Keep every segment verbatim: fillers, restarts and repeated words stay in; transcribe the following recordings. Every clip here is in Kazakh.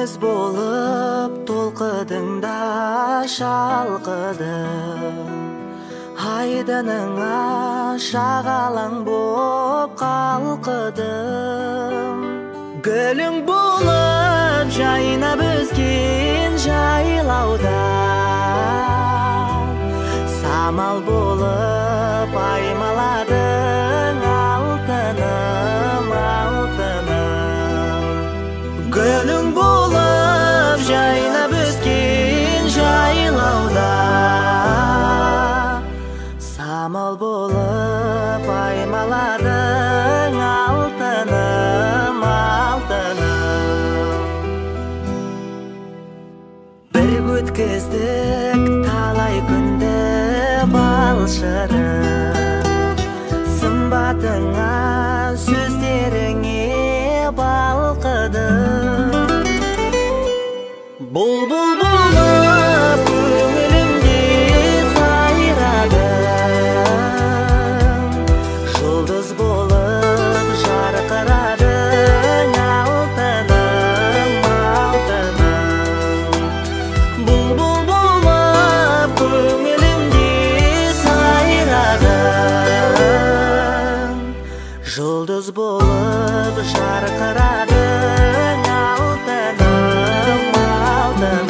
Deniz bolup толқыдыңда шалқыдым, айдыныңа шағалаң боп қалқыдым. Гүлің болып жайнап өскен жайлауда, самал болып аймаладың алтыным, алтыным. Гүлің болып жайнап өскен жайлауда, самал болып аймаладың алтыным, алтыным. Bir өткіздік талай күнді балшырып, сымбатыңа сөздеріңе балқыдым. Бұлбұл болып көңілімде сайрадың, жұлдыз болып жарқырадың алтыным, алтыным. Бұлбұл болып көңілімде сайрадың, жұлдыз болып жарқырадың алтыным, алтыным.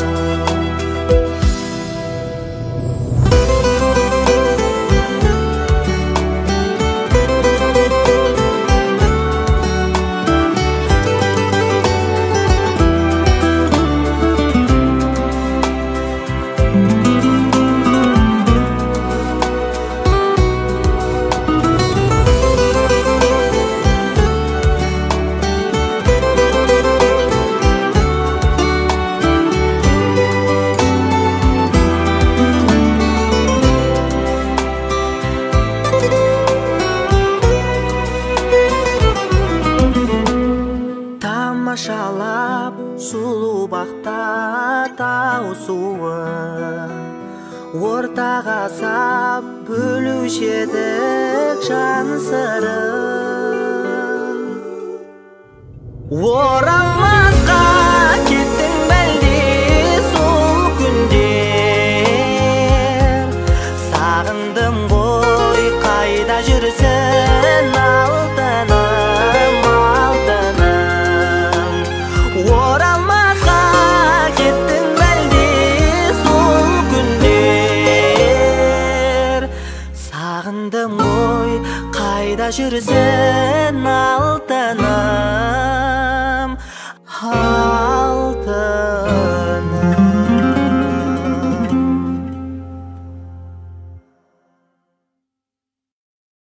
Тамашалап сұлу бақта тау суы, ортаға сап бөлуші едік жан сырын. Оралмасқа кеттің бәлде сол күндер, сағындым ғой қайда жүрсің алтыным, алтыным. Оралмасқа кеттің бәлде сол күндер, сағындым ғой қайда жүрсің